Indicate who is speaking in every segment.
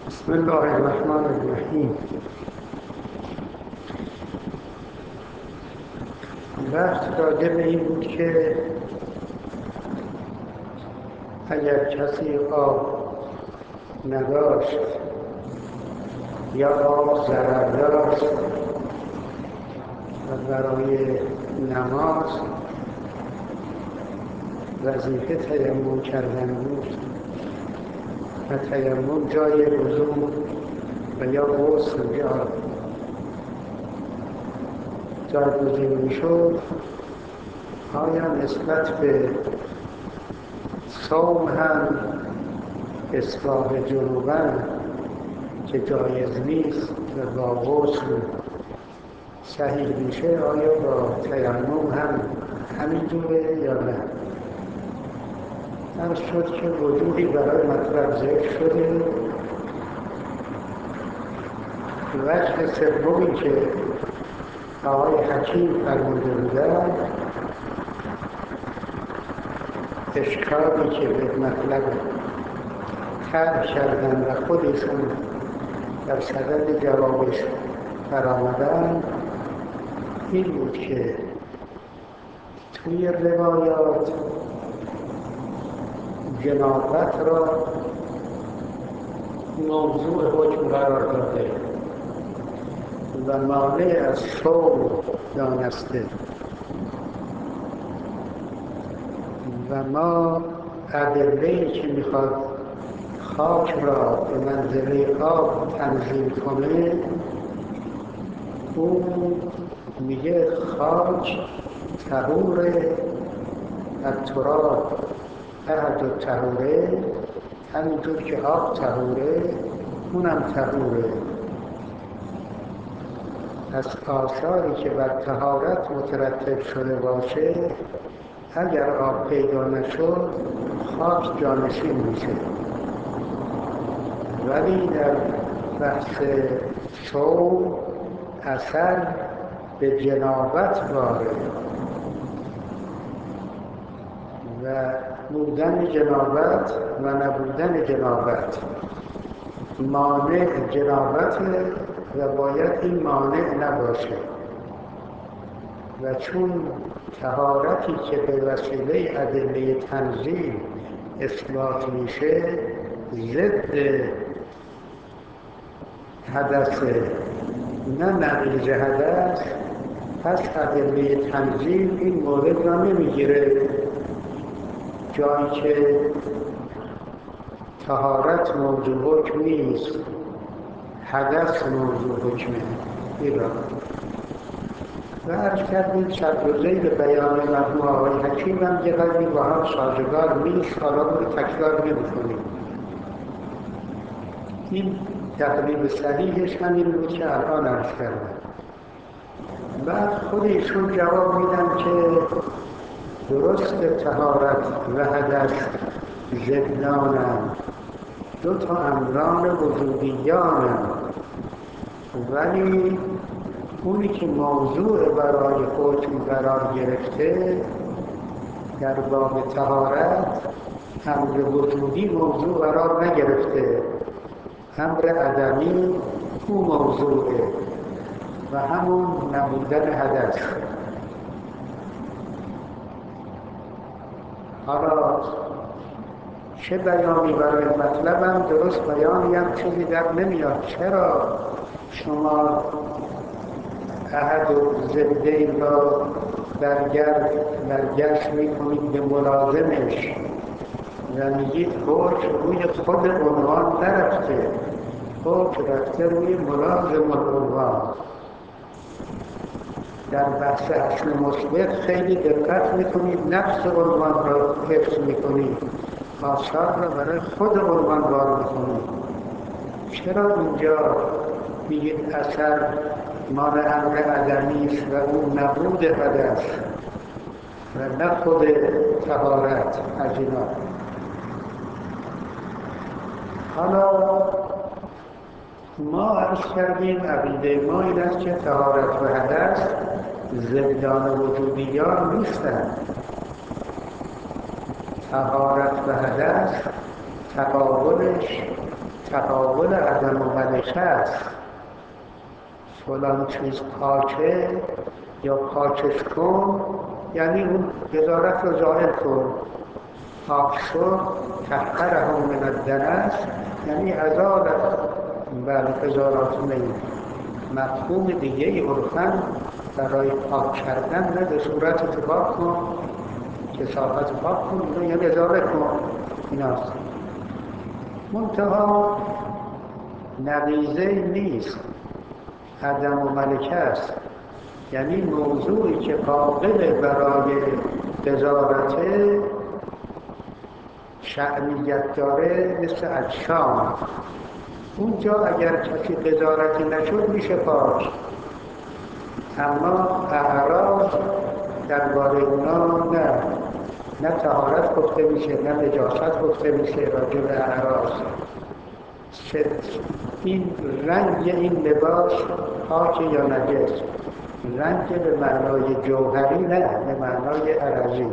Speaker 1: بسم الله الرحمن الرحیم. بحث راجع به این بود که اگر کسی آب نداشت یا آب ضرر داشت و برای نماز وظیفه تیمم کردن بود و تیمم جای وضو و یا غسل جایگزین میشد، آیا نسبت به صوم هم اصلاح جنوبن که جایز نیست و با غسل صحیح میشه، آیا با تیمم هم همینجوره یا نه؟ عرض شد که وجودی برای مطلب ذکر شده. وجه سومی که آقای حکیم فرموده بودن، اشکالی که به مطلب طرح کردن و خودشون در صدد جوابش برآمدن، این بود که توی روایات جنابت را موضوع حکم قرار داده و مانع از صوم دانسته و ما ادله‌ای که میخواد خاک را به منزله آب تنظیم کنه، اون میگه خاک طهوره و تراب احد الطهوره، همینطور که آب طهوره اونم طهوره. از آثاری که بر طهارت مترتب شده باشه، اگر آب پیدا نشد خاک جانشین میشه. ولی در بحث صوم اثر به جنابت وارد و بودن جنابت و نبودن جنابت مانع جنابت و باید این مانع نباشه. و چون طهارتی که به وسیله ادله تنزیل اثبات میشه ضد حدث نه نقیض حدث، پس ادله تنزیل این مورد را نمیگیره. جایی که طهارت موضوع حکم نیست، حدث موضوع حکمه. ایران و عرض کردیم شرط و ذیل بیان مرحوم آقای حکیم هم یه قدری با هم سازگار نیست. حالا رو تکرار نمی‌کنیم. این تقریب صحیحش همین بود که الان عرض کردم. بعد خود ایشون جواب میدن که درست طهارت و حدث ضدانند، دو تا امران وجودیانند، ولی اونی که موضوع برای حکم قرار گرفته در باب طهارت امر وجودی موضوع قرار نگرفته، امر عدمی او موضوعه و همون نبودن حدث. حالا چه بیانی برای مطلبم درست بیانی هم چیزی در نمیاد. چرا شما احد و ضدین را برگشت میکنید به ملازمش و میگید حکم روی خود عنوان نرفته، حکم رفته روی ملازم العنوان. در بحث اصل مثبت خیلی دقت میکنید، نفس عنوان را حفظ میکنید، آثار را برای خود عنوان وارد میکنید. چرا اینجا میگید اثر مال امر عدمی است و اون نبود حدث و نه خود طهارت از اینا؟ حالا ما عرض کردیم عقیده ما این است که طهارت و حدث ضدان وجودیان نیستند. طهارت و حدث تقابلش تحول عدم و ملکه است. فلان چیز پاکه یا پاکش کن، یعنی اون قضاوت رو ظاهر کن. پاک شد طهره من الدنس، یعنی ازال قضاوت نید. مفهوم دیگه ای عرفاً برای پاک کردن نه به صورت پاک کن، کثافت پاک کن، اینو یه قضاوت کن، ایناست. منتها نقیضه نیست، عدم و ملکه است. یعنی موضوعی که قابل برای قضاوت شأنیت داره مثل اجسام، اونجا اگر کسی قضاوتی نشد میشه پاک. اما اعراض درباره اونا نه طهارت گفته میشه نه نجاست گفته میشه راجع به اعراض. این رنگ این لباس پاک یا نجس، رنگ به معنای جوهری نه، به معنای عرضی.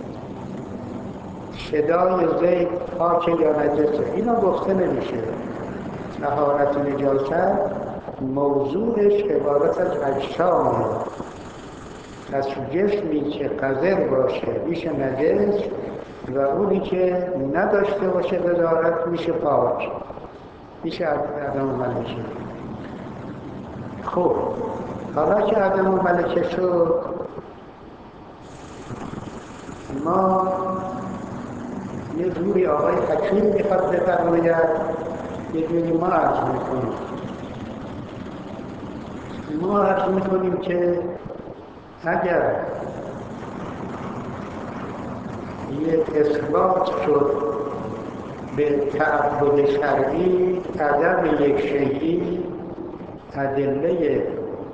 Speaker 1: صدای زید پاک یا نجسه، اینا گفته نمیشه. طهارت نجاست موضوعش عبارت از اجسامه. پس جسمی که قذر باشه میشه نجس و اونی که نداشته باشه قذارت میشه پاک، میشه عدم و ملکه. خب حالا که عدم و ملکه شد، ما یه جوری آقای حکیم میخواد بفرماید، یه جوری ما عرض میکنیم. ما عرض میکنیم که اگر یک اثبات شد به تعبد شرعی عدم یک شیئی، ادله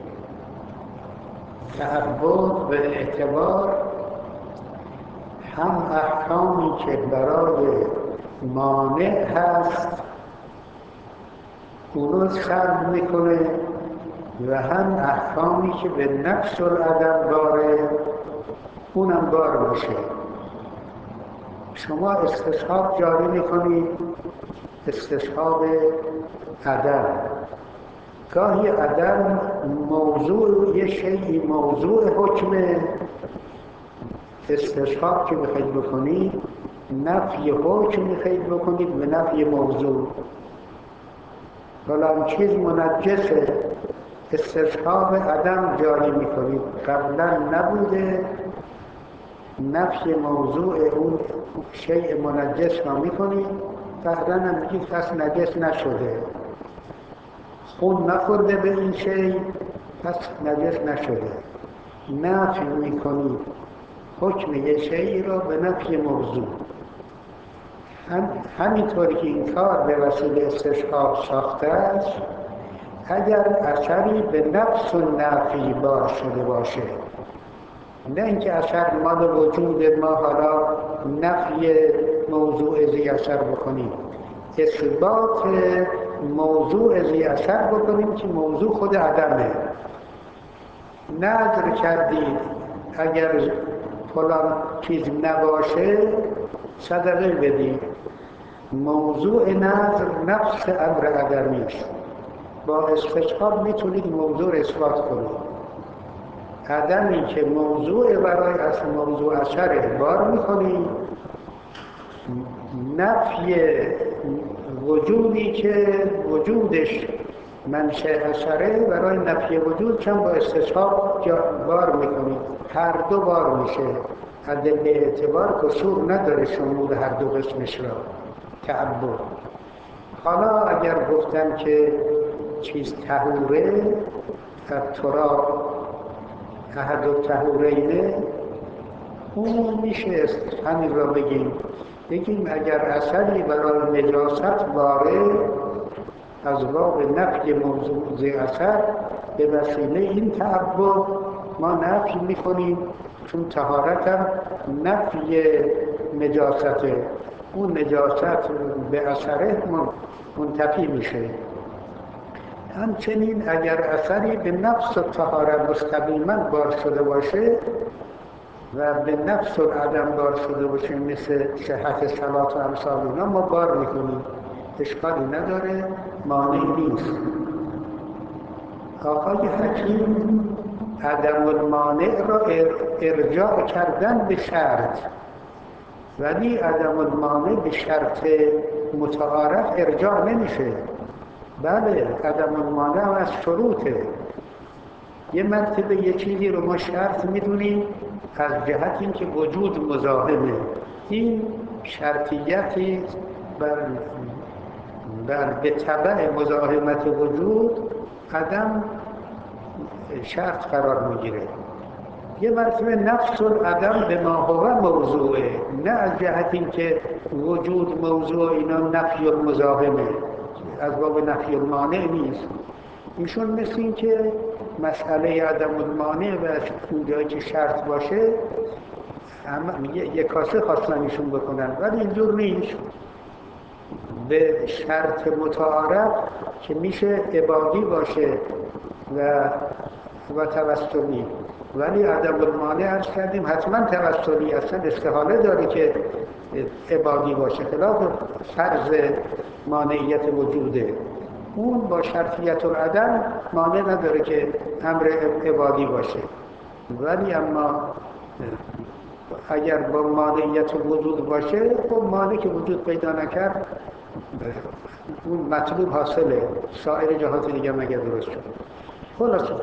Speaker 1: تعبد و اعتبار هم احکامی که برای مانع هست اونو سلب میکنه و هم احکامی که به نفس العدم باره اونم بار میشه. شما استصحاب جاری میکنید، استصحاب عدم. گاهی عدم موضوع یه شیئی موضوع حکمه، استصحاب که میخواید بکنید نفی حکم میخواید بکنید به نفی موضوع. فلان چیز منجسه، استصحاب عدم جاری میکنید، قبلا نبوده، نفی موضوع اون شیء منجس را میکنید، بعدا هم میگید پس نجس نشده، خون نخورده به این شیء پس نجس نشده. نفی میکنید حکم یه شیئی را به نفی موضوع. همینطوری که این کار به وسیله استصحاب ساخته است، اگر اثری به نفس و نفی بار شده باشه، نه اینکه اثر مال وجود ما حالا نفی موضوع ذی اثر بکنیم، اثبات موضوع ذی اثر بکنیم که موضوع خود عدمه. نظر کردید اگر فلان چیز نباشه صدقه بدید، موضوع نظر نفس امر عدمی است. با استصحاب میتونید موضوع اثبات کنید. عدمی که موضوع برای اصل موضوع اثر بار میکنید، نفی وجودی که وجودش منشأ اثره برای نفی وجود چند با استصحاب بار میکنید، هر دو بار میشه. ادله اعتبار قصور نداره شمول هر دو قسمش را تعبد. حالا اگر گفتن که چیز طهوره، التراب احد الطهورین، اون میشه همین را بگیم اگر اثری برای نجاست باره از باب نفی موضوع ذی اثر به وسیله این تعبد ما نفی میکنیم، چون طهارت هم نفی نجاسته، اون نجاست به اثره منتفی میشه. همچنین اگر اثری به نفس و طهارت مستقیما بار شده باشه و به نفس و عدم بار شده باشه، مثل صحت صلات و امثال اینا، ما بار میکنیم، اشکالی نداره، مانع نیست. آقای حکیم عدم المانع را ارجاع کردن به شرط، ولی عدم المانع به شرط متعارف ارجاع نمیشه. بله، عدم المانع هم از شروطه. یه مرتبه یه چیزی رو ما شرط میدونیم از جهت اینکه وجود مزاحمه. این شرطیتی بر به تبع مزاحمت وجود عدم شرط قرار میگیره. یه مرتبه نفس العدم به ما هو موضوعه، نه از جهت اینکه وجود موضوع اینا نفی المزاحمه، از باب نفی المانع نیست. ایشون مثل این که مسئله عدم المانع و اونجایی که شرط باشه یک کاسه خواستن ایشون بکنن، ولی اینجور نیست. به شرط متعارف که میشه عبادی باشه و توسلی، ولی عدم المانع عرض کردیم حتما توسلی، اصلا استحاله داره که عبادی باشه، خلاف فرض مانعیت وجوده. اون با شرطیت العدم مانع نداره که امر عبادی باشه، ولی اما اگر با مانعیت وجود باشه، خب مانع که وجود پیدا نکرد اون مطلوب حاصله، سایر جهات دیگه مگر درست شد. خلاصه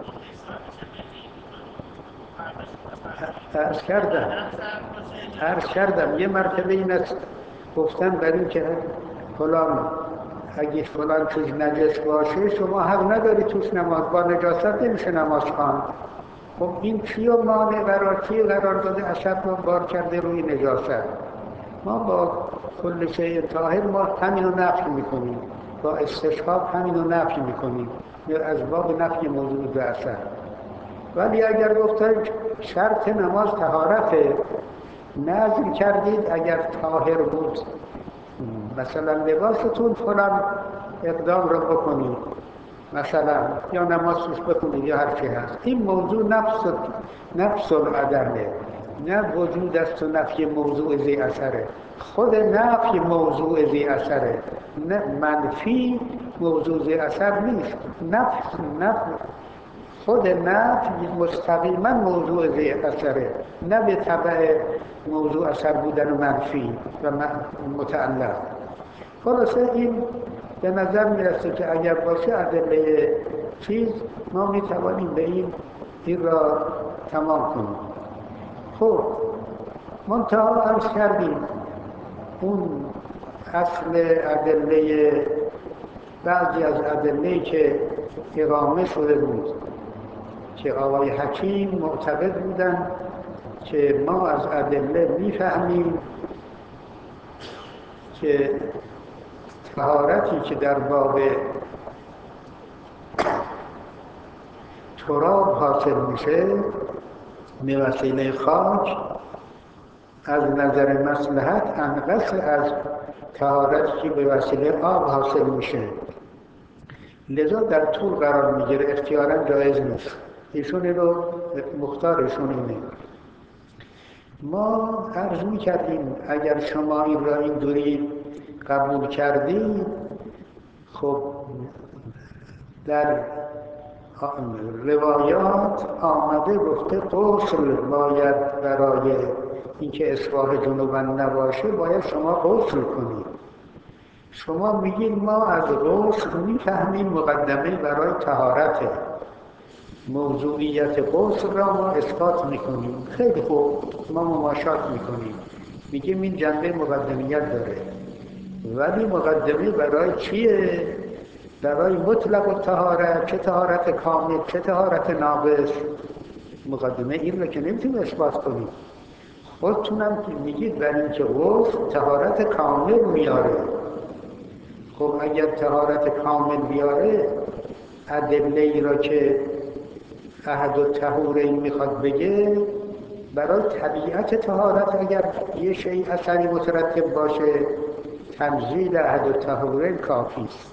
Speaker 1: عرض کردم یه مرتبه این است گفتن برای این که فلان اگه فلان چیز نجس باشه شما حق نداری توش نماز، با نجاست نمیشه نماز خواند. خب این چی و مانع قرار چی قرار داده؟ اثر رو بار کرده روی نجاست. ما با کل شیء طاهر ما همین رو نفی میکنیم، با استشهاد همین رو نفی میکنیم، از باب نفی موضوع به اثر. ولی اگر گفتن شرط نماز طهارته، نظر کردید اگر طاهر بود مثلا لباستون فلان اقدام رو بکنید مثلا، یا نماز روش بخونید یا هر چی هست، این موضوع نفس العدمه، نه وجود است و نفی موضوع ذی اثره. خود نفی موضوع ذی اثره، نه منفی موضوع ذی اثر نیست. نفی خود نفی مستقیما موضوع ذی اثره، نه به تبع موضوع اثر بودن و منفی و متعلق. خلاصه این به نظر میرسه که اگر باشه ادله چیز ما میتوانیم به این را تمام کنیم. خب منتها عرض کردیم اون اصل ادله، بعضی از ادله‌ای که اقامه شده بود که آقای حکیم معتقد بودن که ما از ادله میفهمیم که طهارتی که در باب تراب حاصل میشه به وسیله خاک از نظر مصلحت انقص از طهارتی که به وسیله آب حاصل میشه، لذا در طول قرار میگیره، اختیاراً جایز نیست. ایشون رو مختارشون اینه. ما عرض میکردیم اگر شما این را اینجوری قبول کردید، خب در روایات آمده گفته غسل باید برای اینکه اصلاح جنوب نباشه باید شما غسل کنید. شما میگید ما از غسل میفهمیم مقدمه برای طهارته، موضوعیت غسل را ما اثبات میکنیم. خیلی خوب، ما مماشات میکنیم، میگیم این جنبه مقدمیت داره، ولی مقدمه برای چیه؟ برای مطلق الطهارت، چه طهارت کامل چه طهارت ناقص. مقدمه این رو که نمیتونیم اثبات کنیم. خودتونم که میگید برای اینکه غسل طهارت کامل میاره. خب اگر طهارت کامل بیاره، ادله ای را که احد الطهورین میخواد بگه برای طبیعت طهارت اگر یه شیء اثری مترتب باشه تنزیل احد الطهورین کافی است.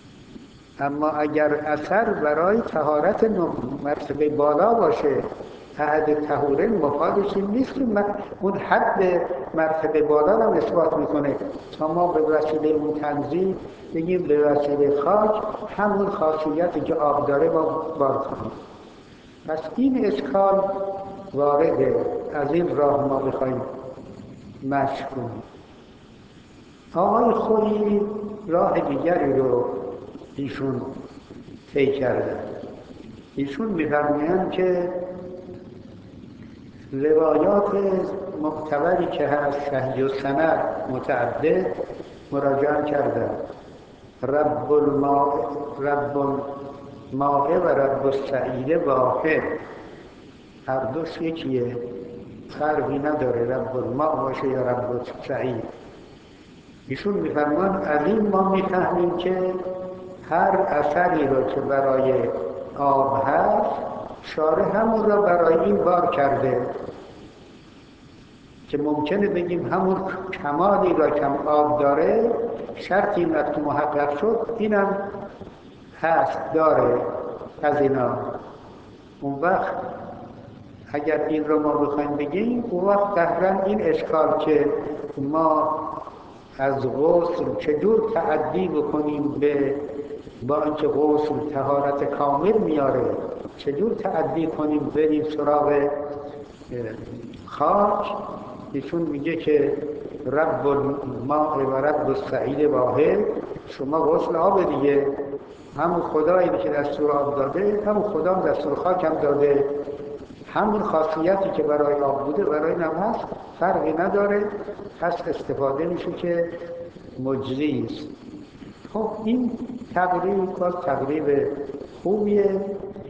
Speaker 1: اما اگر اثر برای طهارت مرتبه بالا باشه، احد طهورین مفادش این نیست که اون حد مرتبه بالا رو اثبات میکنه تا ما به وسیله اون تنظیم بگیم به وسیله خاک همون خاصیتی که آب داره با بار کنیم. پس این اشکال وارده، از این راه ما بخوایم مشق کنیم. آقای خویی راه دیگری رو ایشون طی کرده. ایشون می‌فرمایند که روایات معتبری که هست صحیح و سند متعدد مراجعه کردن. رب الماء و رب السعید واحد، هر دوش یکیه، فرقی نداره رب الماء باشه یا رب السعید. ایشون می‌فرمان از این ما می‌فهمیم که هر اثری رو که برای آب هست شارع همون را برای این بار کرده، که ممکنه بگیم همون کمالی را که آب داره شرط این است که محقق شد اینم هست داره از اینا. اون وقت اگر این رو ما بخوایم بگیم اون وقت قهرن این اشکال که ما از غسل چجور تعدی بکنیم با اینکه غسل طهارت کامل میاره، چجور تعدی کنیم بریم سراغ خاک. ایشون میگه که رب الماء و رب السعید واحد، شما غسل آب دیگه، همون خدایی که دستور آب داده همون خدا هم دستور خاک هم داده، همون خاصیتی که برای آب بوده برای نم هست، فرقی نداره، پس استفاده میشه که مجزی است. خب این تقریب باز تقریب خوبیه.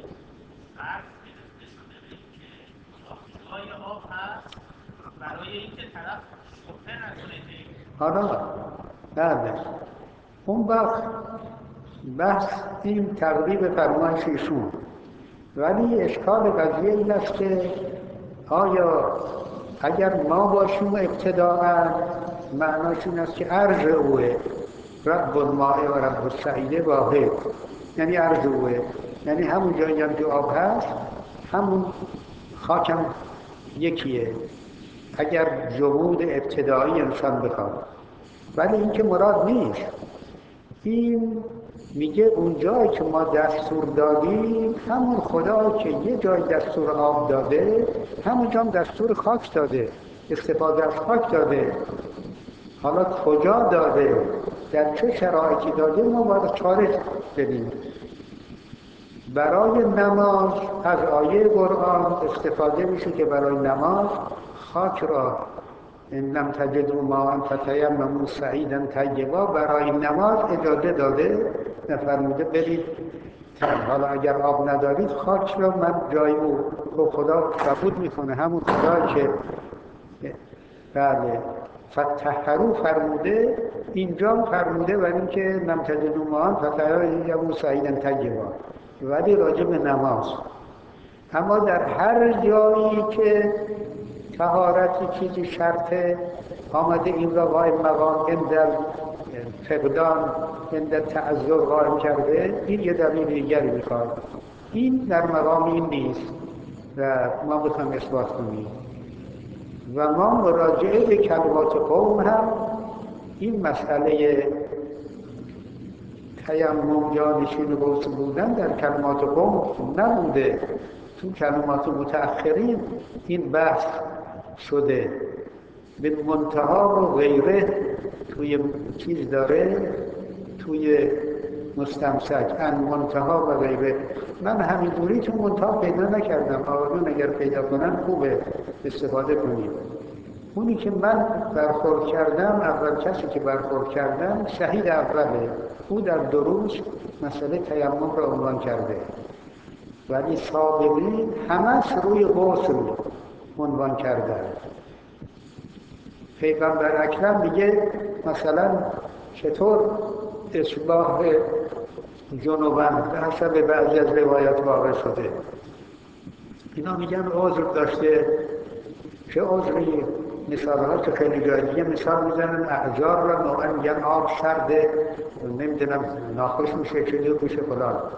Speaker 1: برای اینکه طرف سفره نکنه. آره بله. اون وقت بحث این تقریب فرمایش ایشون، ولی اشکال قضیه این است که آیا اگر ما باشیم ابتداءً معناش این است که عرض اوه رب الماء و رب السعید واحد، یعنی عرض اوه، یعنی همون جایی هم که آب هست همون خاکم یکیه اگر جمود ابتدایی انسان بخواد. ولی این که مراد نیست. این میگه اون جایی که ما دستور دادیم همون خدا که یه جای دستور آب داده همون جا هم دستور خاک داده، استفاده از خاک داده. حالا کجا داده، در چه شرایطی داده، ما باید چاره بدیم. برای نماز از آیه قرآن استفاده میشه که برای نماز خاک را ان لم تجدوا ماء فتیمموا صعیدا طیبا برای نماز اجازه داده، نفرموده برید. حالا اگر آب ندارید خاک را من جای او خدا قبول میکنه، همون خدا که بله فتحرو فرموده اینجا فرموده، ولی اینکه لم تجدوا ماء فتیمموا صعیدا طیبا، ولی راجع به نماز. اما در هر جایی که طهارتی چیزی شرطه آمده این را قائم مقام اندر فقدان اندر تعذر قائم کرده، این یه دلیل دیگری میخواد. این در مقام این نیست و ما بخوایم اثبات کنیم. و ما مراجعه به کلمات قوم هم این مسئله تیمم یا نشین غسل بودن در کلمات قوم نبوده. تو کلمات متأخرین این بحث شده. به منتها و غیره توی چیز داره، توی مستمسک ان منتها و غیره. من همینجوری تو منتها پیدا نکردم، آقایون اگر پیدا کنن خوبه استفاده کنید. اونی که من برخورد کردم، اول کسی که برخورد کردم شهید اوله، او در دروس مسئله تیمم را عنوان کرده، ولی سابقین همش روی غسل عنوان کردن. پیغمبر اکرم میگه مثلا چطور اصلاح جنوبان به حسب بعضی از روایات واقع شده. اینا میگن عذر داشته، چه عذری؟ مثالها که خیلی جای دیگه مثال میزنن اعذار را نوعا میگن آب سرده، نمیدونم ناخوش میشه چه جور میشه فلان.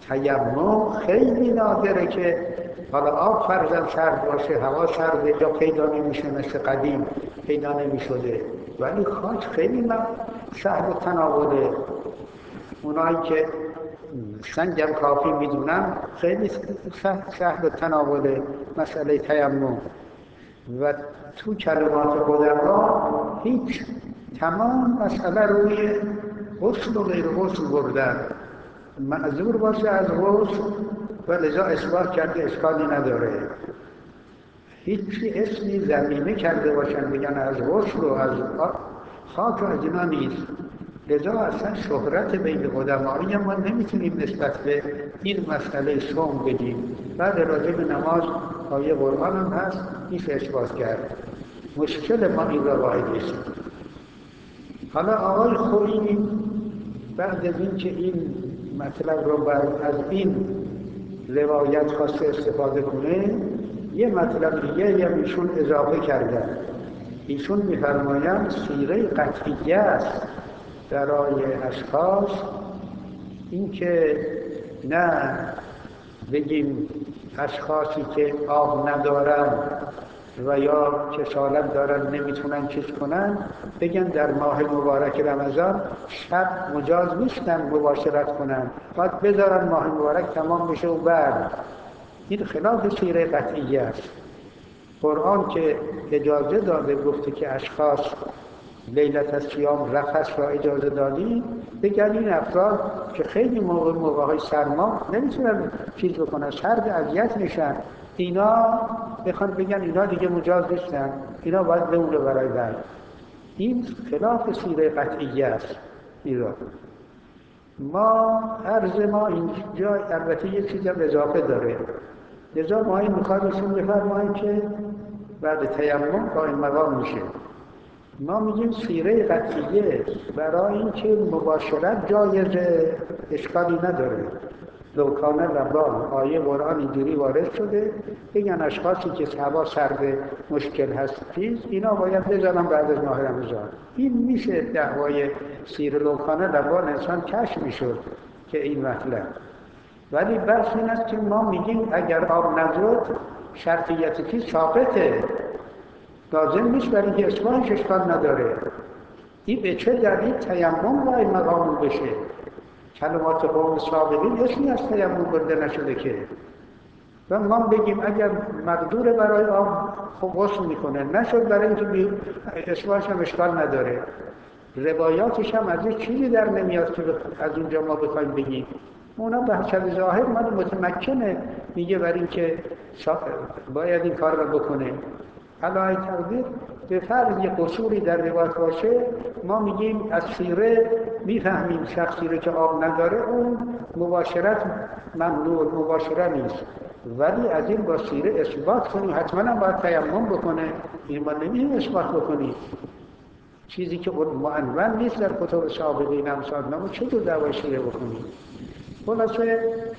Speaker 1: تیمم خیلی نادره که حالا آب فرضاً سرد باشه، هوا سرده یا پیدا نمیشه، مثل قدیم پیدا نمیشده، ولی خاک خیلی سهل تناوله. اونایی که سنگم کافی میدونن خیلی سهل تناوله مسئله تیمم. و تو کلمات قدما هیچ تمام مسئله روی غسل و غیر غسل بردن، معذور باشه از غسل و لذا اثبات کرده اشکالی نداره. هیچی اسمی ضمیمه کرده باشن بگن از غسل و از خاک و از اینا نیست. لذا اصلا شهرت بین قدمایی ما نمیتونیم نسبت به این مسئله صوم بگیم. بعد راجع به نماز آیه قرآن هم هست، میشه اثبات کرد. مشکل ما این روایت نیست. حالا آقای خویی بعد از این که این مطلب رو از این روایت خواسته استفاده کنه، یه مطلب دیگه هم ایشون اضافه کردن. ایشون می‌فرمایند سیره قطعیه است برای اشخاص، این که نه بگیم اشخاصی که آب ندارن و یا کسالت دارن نمیتونن چیز کنن، بگن در ماه مبارک رمضان شب مجاز نیستن مباشرت کنن، باید بذارن ماه مبارک تمام بشه و بعد. این خلاف سیره قطعیه است. قرآن که اجازه داده گفته که اشخاص لیلت الصیام رفث را اجازه دادی، بگن این افراد که خیلی موقع‌های سرما نمیتونن چیز بکنن، سرد اذیت میشن، اینا بخوان بگن اینا دیگه مجاز نیستن، اینا باید بمونه برای بعد. این خلاف سیره قطعیه است. ما عرض ما اینجا البته یک چیز هم اضافه داره. لذا ما این میخوایشون بفرماییم که بعد تیمم قائم مقام میشه. ما میگیم سیره قطعیه برای اینکه مباشرت جایزه، اشکالی نداره. لوکان ربان آیه قرآن اینجوری وارد شده، بگن اشخاصی که هوا سرد مشکل هست اینا باید بزنن بعد از ماه رمضان. این میشه دعوای سیره لوکان ربان انسان کشف میشد که این مطلب. ولی بحث این است که ما میگیم اگر آب نزد شرطیت که ساقطه، لازم نیست برای اینکه اصلاحش اشکال نداره. این به چه دلیل تیمم باید مقامون بشه؟ کلمات قوم سابقین اسمی از تیمم برده نشده که. و ما بگیم اگر مقدور برای آب غسل میکنه، نشد برای اینکه اصلاحش هم اشکال نداره. روایاتش هم از یک چیزی در نمیاد که از اونجا ما بخوایم بگیم. اونا به حسب ظاهر ما متمکنه میگه برای اینکه باید این کار رو بکنه. علای تقدیر به فرض یه قصوری در روایت باشه، ما میگیم از سیره میفهمیم شخصی رو که آب نداره اون مباشرت ممنوع، مباشره نیست. ولی از این با سیره اثبات کنیم حتما هم باید تیمم بکنه، این ما نمیدیم اثبات بکنیم چیزی که معنون نیست در کتب سابقین امثال نامو چطور دعوای سیره بکنیم. خلاصه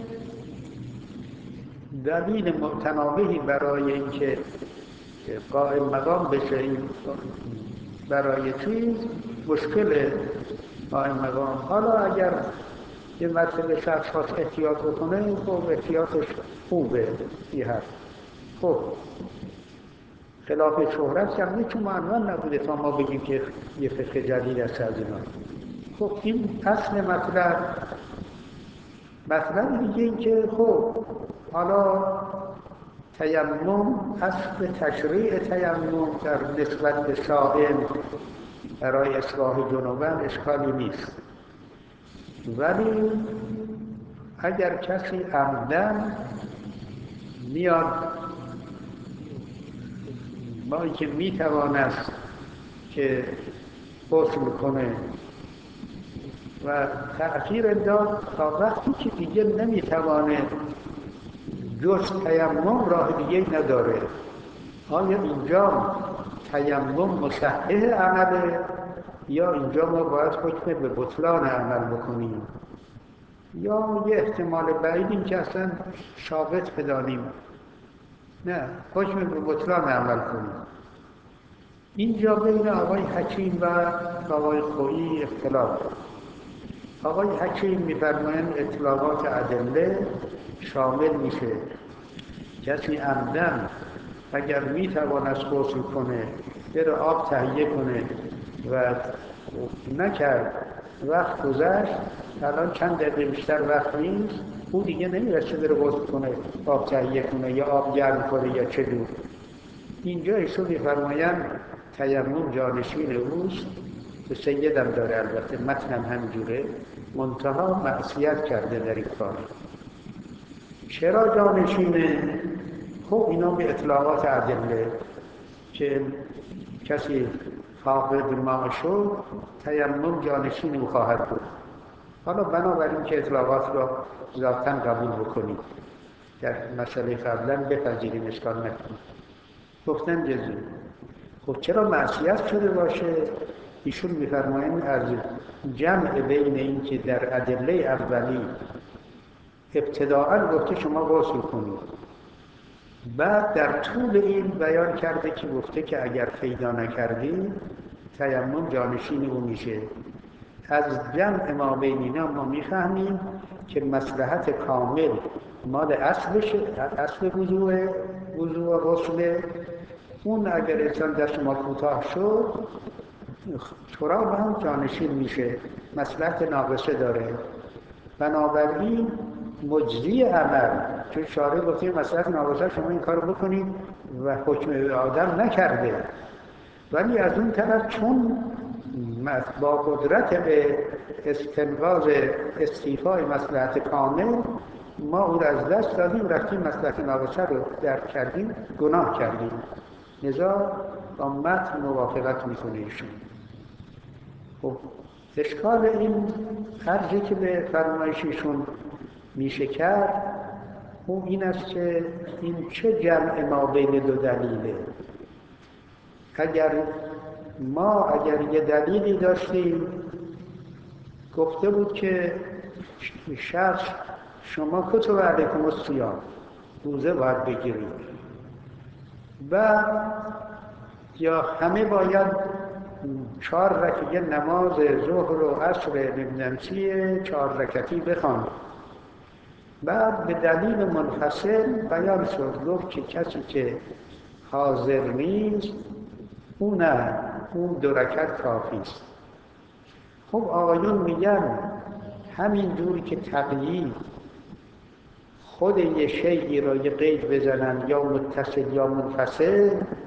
Speaker 1: دلیل متناوبی برای اینکه قائم مقام بشه این برای چیز مشکل قائم مقام. حالا اگر یه مسئله شخص خواست احتیاط بکنه، خب احتیاطش خوبه این هست. خب خلاف شهرت هم نیست، چون معنون نبوده تا ما بگیم که یه فقه جدید است از اینا. خب این اصل مطلب دیگه این که خب حالا تیمم، اصل تشریع تیمم در نسبت به صائم برای اصلاح جنوبان اشکالی نیست. ولی اگر کسی عمدن میاد با اینکه میتوانست که غسل کنه و تأخیر داد تا وقتی که دیگه نمیتوانه جز تیمم راه دیگه نداره، آیا اینجا تیمم مصحح عمله یا اینجا ما باید حکم به بطلان عمل بکنیم، یا یه احتمال بعید این که اصلا ثابت بدانیم نه حکم به بطلان عمل کنیم. اینجا بین آقای حکیم و آقای خویی اختلاف. آقای حکیم می‌فرمایند اطلاقات ادله شامل میشه کسی عمدن اگر میتواند غسل کنه بره آب تهیه کنه و نکرد، وقت گذشت، الان چند دقیقه بیشتر وقت نیست، او دیگه نمیرسه بره غسل کنه، آب تهیه کنه یا آب گرم کنه یا چه دور. اینجا ایشون می‌فرمایند تیمم جانشین اوست که سیدم داره، البته متنم همینجوره، منتها معصیت کرده در این کار. چرا جانشینه؟ خب اینا به اطلاقات ادله که کسی فاقد ما شد تیمم جانشین او خواهد بود. حالا بنابراین که اطلاقات را ذاتاً قبول بکنید، در مسئله قبلا بپذیریم، اشکال نکنید. گفتن جزئی. خب چرا معصیت شده باشه؟ ایشون می‌فرمایند از جمع بین این که در ادله اولی ابتداءً گفته شما غسل کنید، بعد در طول این بیان کرده که گفته که اگر پیدا نکردی تیمم جانشین او میشه. از جمع ما بین اینا ما میفهمیم که مصلحت کامل مال اصل وضوء غسل. اون اگر انسان دست ما کوتاه شد تراب هم جانشین میشه، مصلحت ناقصه داره. بنابراین مجزی عمل، چون شارع گفته مصلحت ناقصه شما این کارو بکنید و حکم آدم نکرده، ولی از اون طرف چون با قدرت به استنقاذ استیفای مصلحت کامل ما او را از دست دادیم، رفتیم مصلحت ناقصه رو درک کردیم، گناه کردیم. لذا با متن موافقت میکنه ایشون. خب اشکال این عرضی که به فرمایششون میشه کرد اون این است که این چه جمع ما بین دو دلیله. اگر یه دلیلی داشتیم گفته بود که شخص شما کتب علیکم الصیام روزه باید بگیرید، بعد یا همه باید 4 رکعه نماز ظهر و عصر نمیدونم چیه 4 رکعتی بخوان، بعد به دلیل منفصل بیان شد گفت که کسی که حاضر نیست اون 2 رکعت کافی است. خب آقایون میگن همین جوری که تقیید خود یه شیئی را یه قید بزنن یا متصل یا منفصل،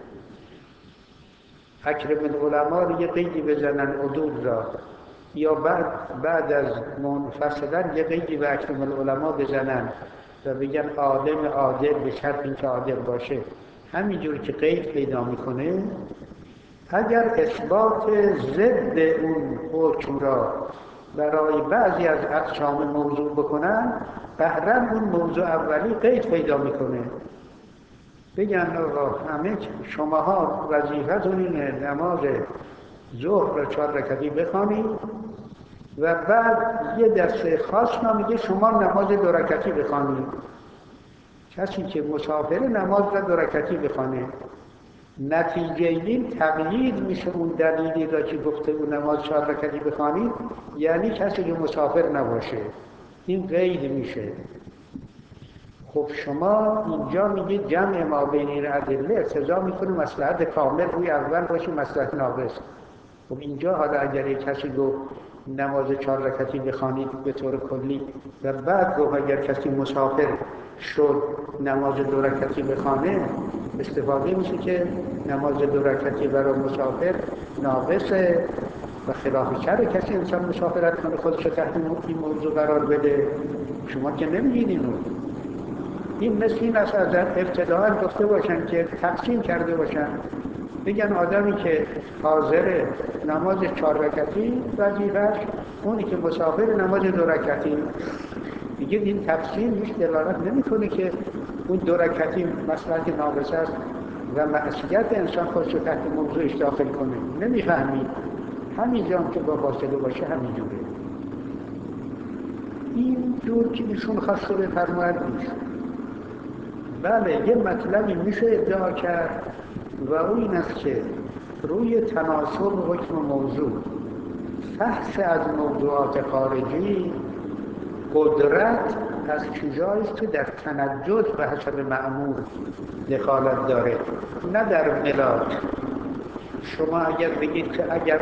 Speaker 1: اکرم العلماء رو یه قیدی بزنن عدول را، یا بعد از منفصلن یه قیدی به اکرم العلماء بزنن و بگن عالم عادل به شرط اینکه عادل باشه، همینجوری که قید پیدا میکنه. اگر اثبات ضد اون حکم را برای بعضی از اقسام موضوع بکنن، بهرم اون موضوع اولی قید پیدا میکنه. بگن آقا همه شماها وظیفتون اینه نماز ظهر را 4 رکعتی بخوانید و بعد یه دسته خاص میگه شما نماز 2 رکعتی بخوانید. کسی که مسافر نماز را 2 رکعتی بخوانه، نتیجه این تقیید میشه اون دلیلی را که گفته اون نماز 4 رکعتی بخوانید، یعنی کسی که مسافر نباشه، این قید میشه. خب شما اینجا میگید جمع ما بین این ادله اقتضا میکنه مصلحت کامل روی اول باشه مصلحت ناقص. خب اینجا حالا اگر یک کسی گفت نماز 4 رکعتی بخوانید به طور کلی و بعد گفت اگر کسی مسافر شد نماز 2 رکعتی بخوانه، استفاده میشه که نماز 2 رکعتی برای مسافر ناقصه و خلاف شرع کسی انسان مسافرت کنه خودش رو تحت این موضوع قرار بده. شما که نمیگید اینو. این مثل این است از ابتداء گفته باشن که تقسیم کرده باشن، بگن آدمی که حاضر نماز 4 رکعتی وظیفه‌اش، اونی که مسافر نماز 2 رکعتی. دیگه این تقسیم هیچ دلالت نمی‌کنه که اون 2 رکعتی مصلحت ناقص است و معصیت انسان خودش رو تحت موضوعش داخل کنه. نمی‌فهمید. همینجا که با فاصله باشه همینجوره. این جور که ایشون خواسته بفرماید نیست. بله یه مطلبی میشه ادعا کرد و اون این است که روی تناسب حکم موضوع فحص از موضوعات خارجی، قدرت از چیزایی است که در تنجز به حسب معمول دخالت داره، نه در ملاک. شما اگر بگید که اگر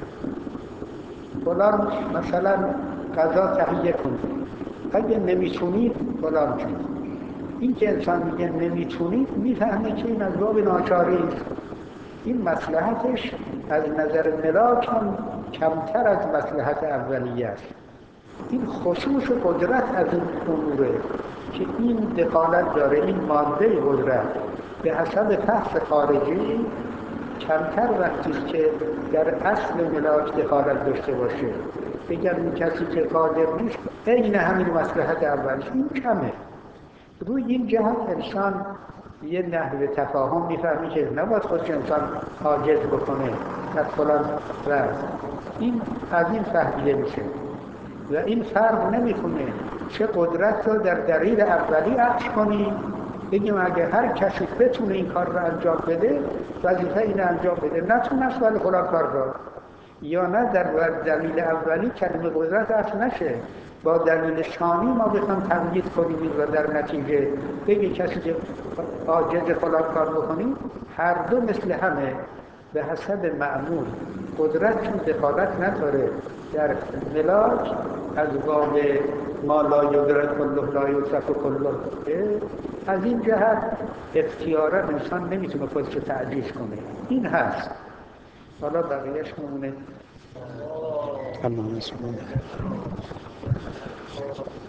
Speaker 1: فلان مثلا غذا تهیه کنید، اگر نمیتونید فلان چیز، این که انسان میگه نمیتونید میفهمه که این از باب ناچاری است. این مصلحتش از نظر ملاک هم کمتر از مصلحت اولیه است. این خصوص قدرت از این اموره که این دخالت داره، این ماده قدرت به حسب فحص خارجی کمتر وقتی است که در اصل ملاک دخالت داشته باشه. بگم این کسی که قادر نیست این همین مصلحت اولیش، این کمه. روی این جهت انسان یه نحو تفاهم میفهمی که نباید خودش انسان عاجز بکنه از فلان وضع. این از این فهمیده میشه و این فرق نمیکنه چه قدرت رو در دلیل اولی عکس کنی، بگیم اگه هر کسی بتونه این کار رو انجام بده وظیفه این انجام بده، نتونست ولی فلان کار رو، یا نه در دلیل اولی کلمه قدرت عکس نشه، با دلیل ثانی ما بخوام تمدید کنیم و در نتیجه بگه کسی که عاجز فلان کار بکنیم، هر دو مثل همه به حسب معمول. قدرت چون دخالت نداره در ملاک، از باب ما لا یدرک کله لا یوصف کله، از این جهت اختیارا انسان نمیتونه خودش رو تعجیز کنه. این هست. حالا بقیهش مونه. اللهم صل علی